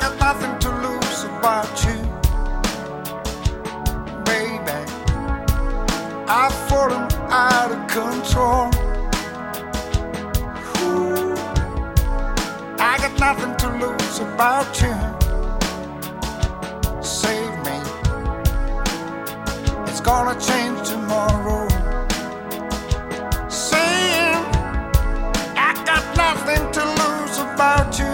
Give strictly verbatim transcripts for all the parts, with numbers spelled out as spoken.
got nothing to lose about you, baby. I've fallen out of control. Ooh, I got nothing to lose about you. Save me. It's gonna change tomorrow. Saying I got nothing to lose about you.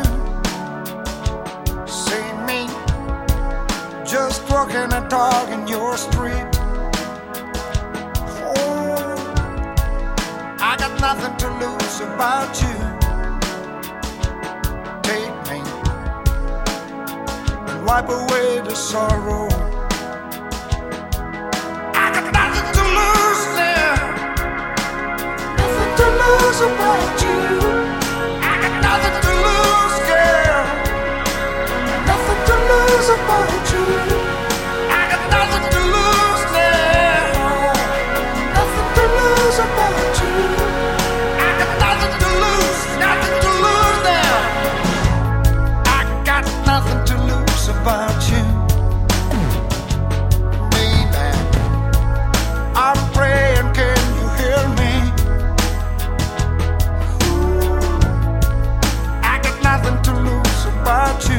See me just walking a dog in your street. Oh, I got nothing to lose about you. Take me and wipe away the sorrow. I got nothing to lose now. Nothing to lose about you. I got nothing to lose, girl. Nothing to lose about you. I got nothing to lose now. Nothing to lose about you. I got nothing to lose, nothing to lose now. I got nothing to lose about you. Baby, I'm praying, can you hear me? Ooh, I got nothing to lose about you.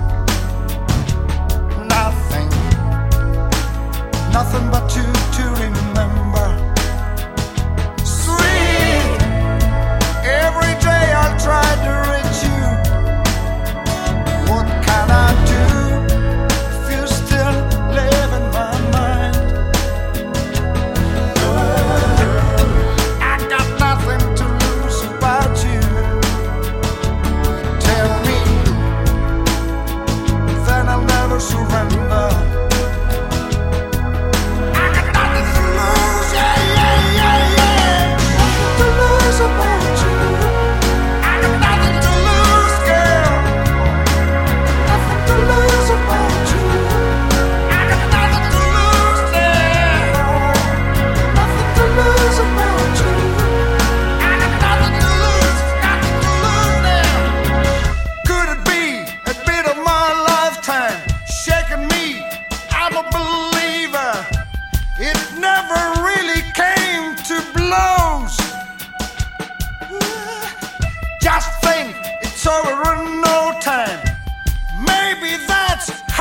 Nothing, nothing but you to remember. Sweet, every day I'll try to reach you. What can I do if you still live in my mind? I got nothing to lose about you. Tell me, then I'll never surrender. I got nothing to lose, yeah, yeah, yeah, yeah. Nothing to lose about you. I got nothing to lose, girl. Nothing to lose about you. I got nothing to lose now. Nothing to lose about you. I got nothing to lose, nothing to lose now. Could it be a bit of my lifetime shaking me? I'm a believer. It never really came to blows. Just think it's over in no time. Maybe that's